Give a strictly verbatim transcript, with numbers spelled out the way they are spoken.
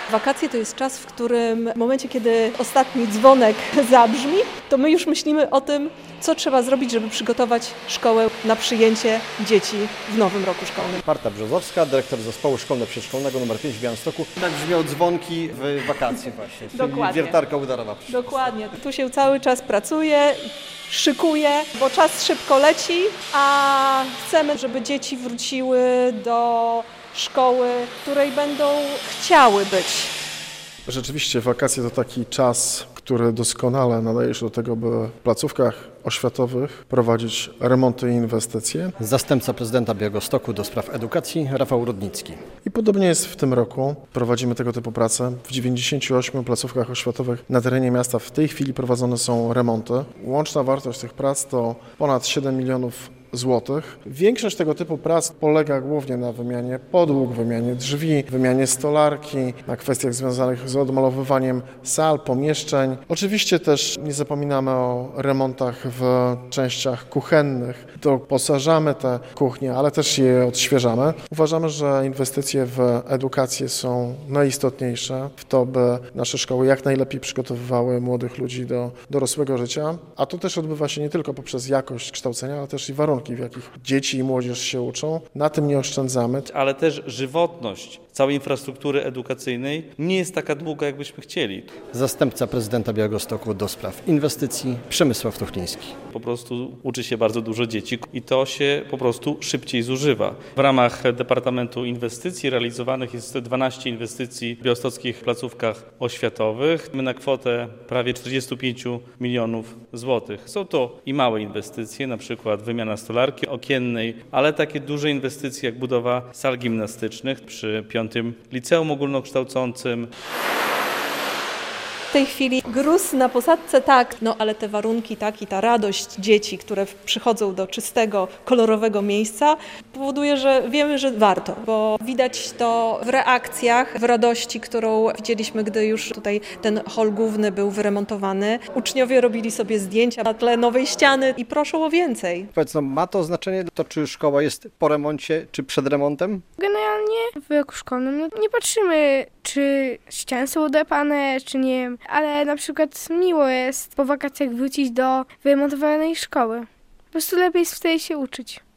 Wakacje to jest czas, w którym w momencie, kiedy ostatni dzwonek zabrzmi, to my już myślimy o tym, co trzeba zrobić, żeby przygotować szkołę na przyjęcie dzieci w nowym roku szkolnym. Marta Brzozowska, dyrektor zespołu szkolno-przedszkolnego numer pięć w Białymstoku. Tak brzmią dzwonki w wakacje właśnie, Dokładnie. Wiertarka udarowa. Dokładnie. Tu się cały czas pracuje, szykuje, bo czas szybko leci, a chcemy, żeby dzieci wróciły do szkoły, w której będą chciały być. Rzeczywiście wakacje to taki czas, który doskonale nadaje się do tego, by w placówkach oświatowych prowadzić remonty i inwestycje. Zastępca prezydenta Białegostoku do spraw edukacji Rafał Rudnicki. I podobnie jest w tym roku. Prowadzimy tego typu prace. W dziewięćdziesięciu ośmiu placówkach oświatowych na terenie miasta w tej chwili prowadzone są remonty. Łączna wartość tych prac to ponad siedem milionów złotych. Większość tego typu prac polega głównie na wymianie podłóg, wymianie drzwi, wymianie stolarki, na kwestiach związanych z odmalowywaniem sal, pomieszczeń. Oczywiście też nie zapominamy o remontach w częściach kuchennych. Doposażamy te kuchnie, ale też je odświeżamy. Uważamy, że inwestycje w edukację są najistotniejsze w to, by nasze szkoły jak najlepiej przygotowywały młodych ludzi do dorosłego życia, a to też odbywa się nie tylko poprzez jakość kształcenia, ale też i warunki, w jakich dzieci i młodzież się uczą. Na tym nie oszczędzamy. Ale też żywotność całej infrastruktury edukacyjnej nie jest taka długa, jakbyśmy chcieli. Zastępca prezydenta Białegostoku do spraw inwestycji Przemysław Tuchliński. Po prostu uczy się bardzo dużo dzieci i to się po prostu szybciej zużywa. W ramach Departamentu Inwestycji realizowanych jest dwanaście inwestycji w białostockich placówkach oświatowych. My na kwotę prawie czterdzieści pięć milionów złotych. Są to i małe inwestycje, na przykład wymiana stolarki okiennej, ale takie duże inwestycje jak budowa sal gimnastycznych przy piątym liceum ogólnokształcącym. W tej chwili gruz na posadzce tak, no ale te warunki tak i ta radość dzieci, które przychodzą do czystego, kolorowego miejsca powoduje, że wiemy, że warto, bo widać to w reakcjach, w radości, którą widzieliśmy, gdy już tutaj ten hol główny był wyremontowany. Uczniowie robili sobie zdjęcia na tle nowej ściany i proszą o więcej. Powiedz, no, ma to znaczenie to, czy szkoła jest po remoncie, czy przed remontem? Generalnie w roku szkolnym no, nie patrzymy, czy ściany są odrapane, czy nie, ale na przykład miło jest po wakacjach wrócić do wyremontowanej szkoły. Po prostu lepiej jest wtedy się uczyć.